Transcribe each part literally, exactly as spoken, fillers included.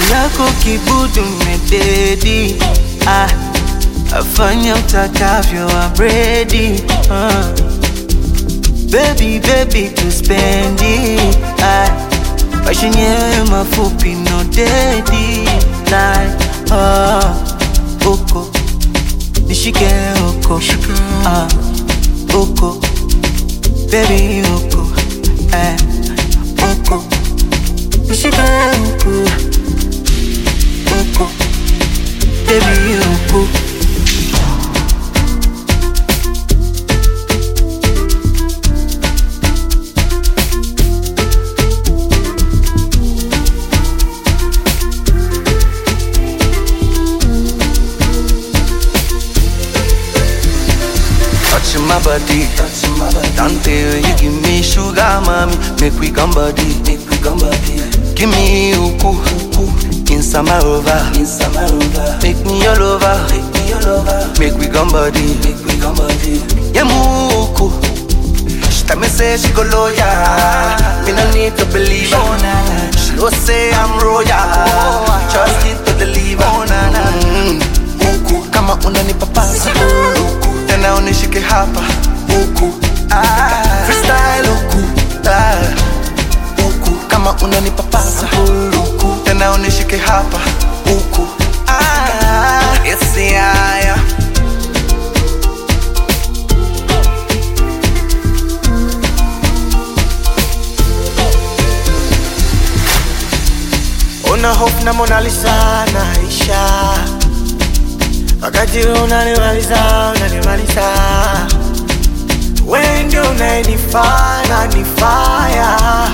yako kibudu mededi. Ah, afanya utakavyo I'm ready. uh. Baby, baby, to spend it. Ah, passion yenyewe mafupi no dedi. Like, ah, oko nishike oko. Ah, oko baby, oko. Eh, oko nishike oko. Oko baby, oko. Touching my body, touching my body. Dante, you give me sugar, mommy. Make we come body, make we come body. Give me uku, uku. Inside my rover, inside my rover. Make me your lover, make me your lover. Make we come body, make we come body. Yeah, muku. She tell me say she go loyal. Me no need to believe her. She no say I'm royal. Trust it to deliver. Mm. Uku, kama unanipa pasa. Tena unishike hapa uku. Ah, freestyle uku. Ah, uku, kama unanipa pasa uku. Tena unishike hapa uku. Ah, it's the aya. Una hope na Mona Lisa naisha. Wakati unanimaliza, unanimaliza. Wewe ndio unanifanya nifaya.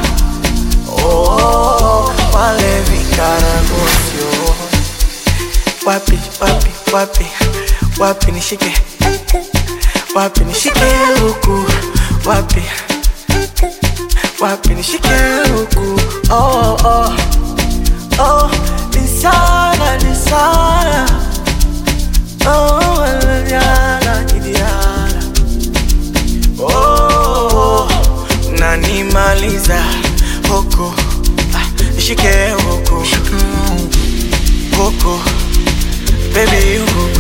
Oh, wale vikaragosio. Wapi, wapi, wapi, wapi nishike. Wapi nishike huku. Wapi, wapi nishike huku. Oh, oh, oh, nisana, nisana. Oh, Diana, Diana. Oh, nanimaliza huko. Ah, nishike huko. Huko, baby huko.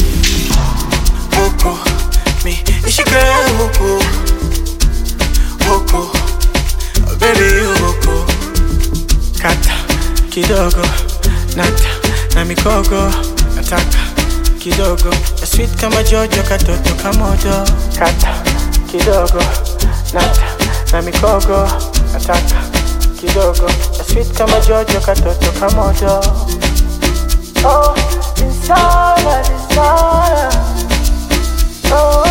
Huko, mi nishike huko. Huko, baby huko. Kata kidogo, nata na mikogo, nataka kidogo, sweet kama Jojo, katoto kamojo. Kata kidogo, nata na mikogo, nataka kidogo, sweet kama Jojo, katoto kamojo. Oh, insana, insana. Oh.